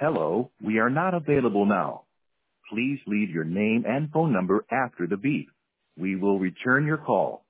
Hello, we are not available now. Please leave your name and phone number after the beep. We will return your call.